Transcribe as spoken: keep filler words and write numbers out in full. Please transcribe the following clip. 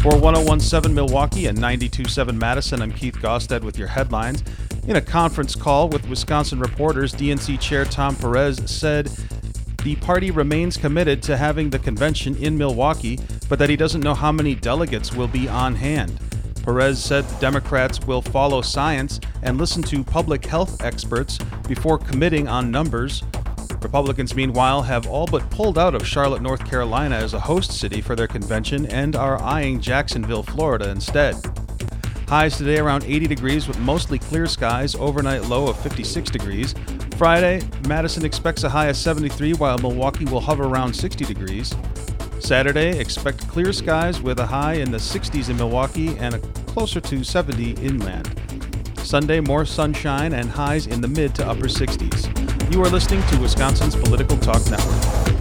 For one oh one point seven Milwaukee and ninety-two point seven Madison, I'm Keith Gostad with your headlines. In a conference call with Wisconsin reporters, D N C Chair Tom Perez said the party remains committed to having the convention in Milwaukee, but that he doesn't know how many delegates will be on hand. Perez said the Democrats will follow science and listen to public health experts before committing on numbers. Republicans, meanwhile, have all but pulled out of Charlotte, North Carolina as a host city for their convention and are eyeing Jacksonville, Florida instead. Highs today around eighty degrees with mostly clear skies, overnight low of fifty-six degrees. Friday, Madison expects a high of seventy-three, while Milwaukee will hover around sixty degrees. Saturday, expect clear skies with a high in the sixties in Milwaukee and a closer to seventy inland. Sunday, more sunshine and highs in the mid to upper sixties. You are listening to Wisconsin's Political Talk Network.